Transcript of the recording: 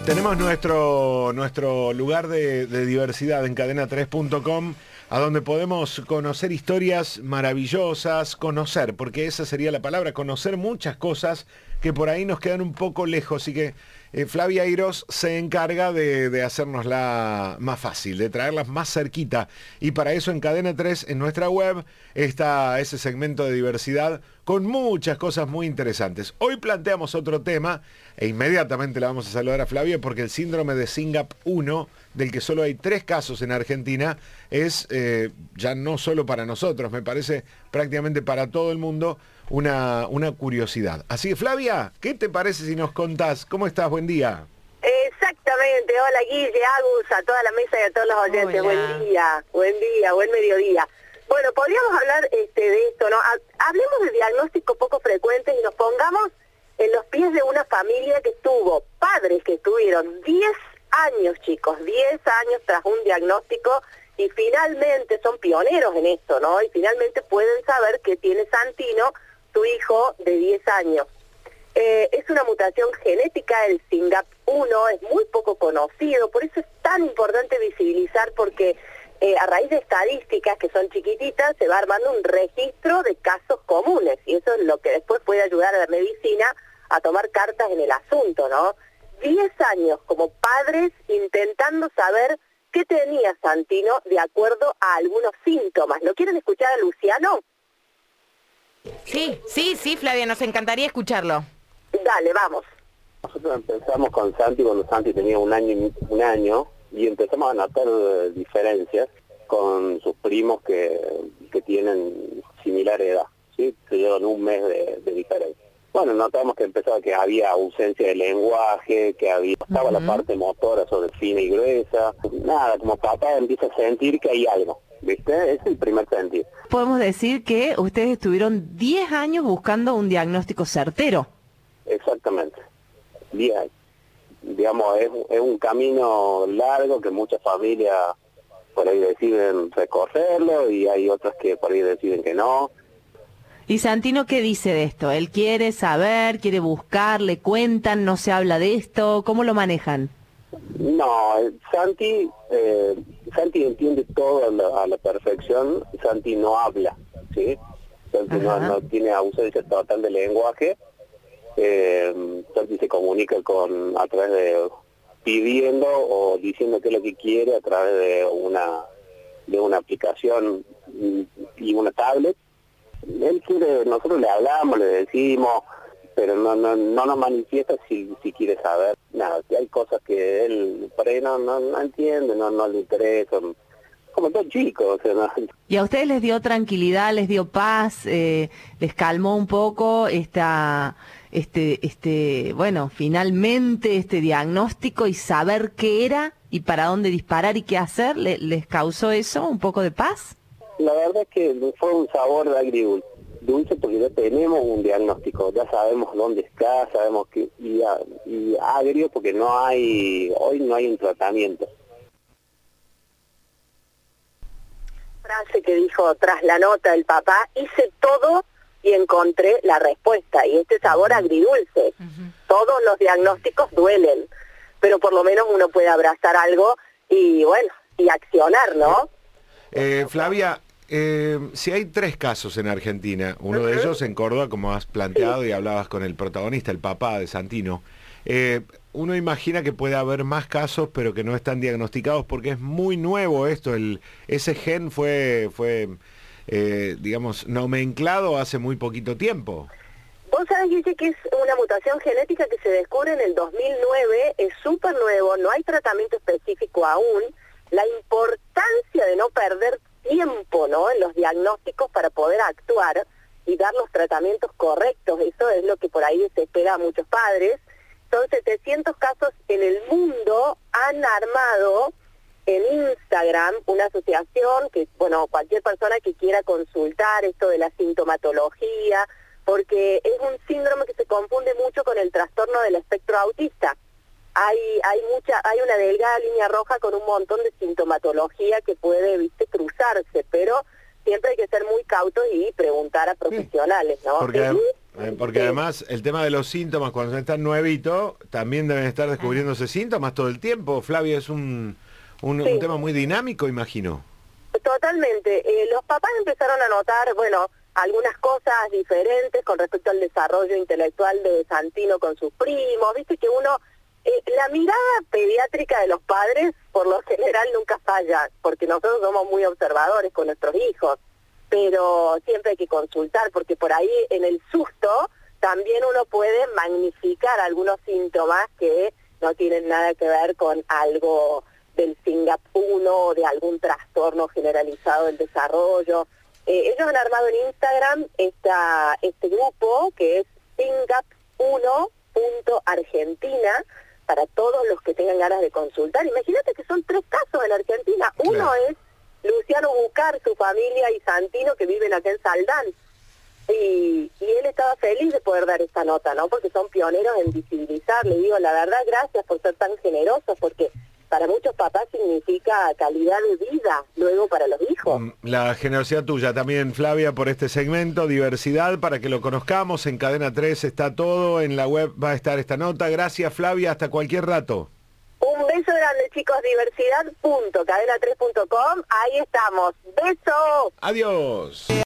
Tenemos nuestro lugar de diversidad en cadena3.com, a donde podemos conocer historias maravillosas, porque esa sería la palabra, conocer muchas cosas que por ahí nos quedan un poco lejos, y que Flavia Airos se encarga de hacernosla más fácil, de traerlas más cerquita. Y para eso en Cadena 3, en nuestra web, está ese segmento de diversidad con muchas cosas muy interesantes. Hoy planteamos otro tema e inmediatamente la vamos a saludar a Flavia, porque el síndrome de SYNGAP 1, del que solo hay 3 casos en Argentina, es ya no solo para nosotros, me parece prácticamente para todo el mundo, una curiosidad. Así que, Flavia, ¿qué te parece si nos contás? ¿Cómo estás? Buen día. Exactamente. Hola, Guille, Agus, a toda la mesa y a todos los oyentes. Hola. Buen día, buen mediodía. Bueno, podríamos hablar de esto, ¿no? Hablemos de diagnóstico poco frecuente y nos pongamos en los pies de una familia que tuvo padres que estuvieron 10 años, chicos, 10 años tras un diagnóstico, y finalmente son pioneros en esto, ¿no? Y finalmente pueden saber que tiene Santino, su hijo de 10 años. Es una mutación genética, el SYNGAP1, es muy poco conocido, por eso es tan importante visibilizar, porque a raíz de estadísticas que son chiquititas se va armando un registro de casos comunes, y eso es lo que después puede ayudar a la medicina a tomar cartas en el asunto, ¿no? 10 años como padres intentando saber qué tenía Santino de acuerdo a algunos síntomas. ¿Lo quieren escuchar a Luciano? Sí, Flavia, nos encantaría escucharlo. Dale, vamos. Nosotros empezamos con Santi cuando Santi tenía un año y empezamos a notar diferencias con sus primos que tienen similar edad, ¿sí? Se llevan un mes de diferencia. Bueno, notamos que había ausencia de lenguaje, que estaba la parte motora sobre fina y gruesa. Nada, como papá empieza a sentir que hay algo, ¿viste? Es el primer sentido. Podemos decir que ustedes estuvieron 10 años buscando un diagnóstico certero. Exactamente, 10 años. Digamos, es un camino largo que muchas familias por ahí deciden recorrerlo, y hay otras que por ahí deciden que no. ¿Y Santino qué dice de esto? ¿Él quiere saber, quiere buscar, le cuentan, no se habla de esto? ¿Cómo lo manejan? No, Santi entiende todo a la perfección. Santi no habla, ¿sí? Santi no tiene ausencia total de lenguaje. Santi se comunica a través de pidiendo o diciendo qué es lo que quiere a través de una aplicación y una tablet. Él quiere, nosotros le hablamos, le decimos, pero no nos manifiesta si quiere saber. Nada, hay cosas que él por ahí no entiende, no le interesan, como todo chico, o sea, no. ¿Y a ustedes les dio tranquilidad, les dio paz, les calmó un poco bueno, finalmente este diagnóstico y saber qué era y para dónde disparar y qué hacer? ¿Les causó eso un poco de paz? La verdad es que fue un sabor agridulce, porque ya tenemos un diagnóstico, ya sabemos dónde está, sabemos que y agrio porque hoy no hay un tratamiento. Frase que dijo tras la nota el papá: hice todo y encontré la respuesta, y este sabor agridulce. Todos los diagnósticos duelen, pero por lo menos uno puede abrazar algo y bueno, y accionar, ¿no? Flavia, si hay 3 casos en Argentina, uno de ellos en Córdoba, como has planteado, y hablabas con el protagonista, el papá de Santino, uno imagina que puede haber más casos, pero que no están diagnosticados, porque es muy nuevo esto. Ese gen fue digamos, nomenclado hace muy poquito tiempo. Vos sabés, Guille, que es una mutación genética que se descubre en el 2009, es súper nuevo, no hay tratamiento específico aún. La importancia de no perder tiempo, ¿no?, en los diagnósticos para poder actuar y dar los tratamientos correctos, eso es lo que por ahí desespera a muchos padres. Son 700 casos en el mundo. Han armado en Instagram una asociación que, bueno, cualquier persona que quiera consultar esto de la sintomatología, porque es un síndrome que se confunde mucho con el trastorno del espectro autista. Hay una delgada línea roja con un montón de sintomatología que puede, cruzarse, pero siempre hay que ser muy cautos y preguntar a profesionales, ¿no? Porque Porque Sí. además el tema de los síntomas, cuando están nuevitos, también deben estar descubriéndose síntomas todo el tiempo. Flavia, es un Sí. tema muy dinámico, imagino. Totalmente. Los papás empezaron a notar, bueno, algunas cosas diferentes con respecto al desarrollo intelectual de Santino con sus primos. Viste que uno, la mirada pediátrica de los padres por lo general nunca falla, porque nosotros somos muy observadores con nuestros hijos, pero siempre hay que consultar, porque por ahí en el susto también uno puede magnificar algunos síntomas que no tienen nada que ver con algo del SYNGAP 1 o de algún trastorno generalizado del desarrollo. Ellos han armado en Instagram este grupo que es SYNGAP1.Argentina para todos los que tengan ganas de consultar. Imagínate que son 3 casos en Argentina. Uno Claro. es Luciano Bucar, su familia y Santino, que viven acá en Saldán. Y él estaba feliz de poder dar esta nota, ¿no? Porque son pioneros en visibilizar. Le digo, la verdad, gracias por ser tan generosos, porque para muchos papás significa calidad de vida luego para los hijos. La generosidad tuya también, Flavia, por este segmento, diversidad, para que lo conozcamos. En Cadena 3 está todo, en la web va a estar esta nota. Gracias, Flavia, hasta cualquier rato. Un beso grande, chicos. Diversidad.cadena3.com. Ahí estamos. ¡Beso! Adiós.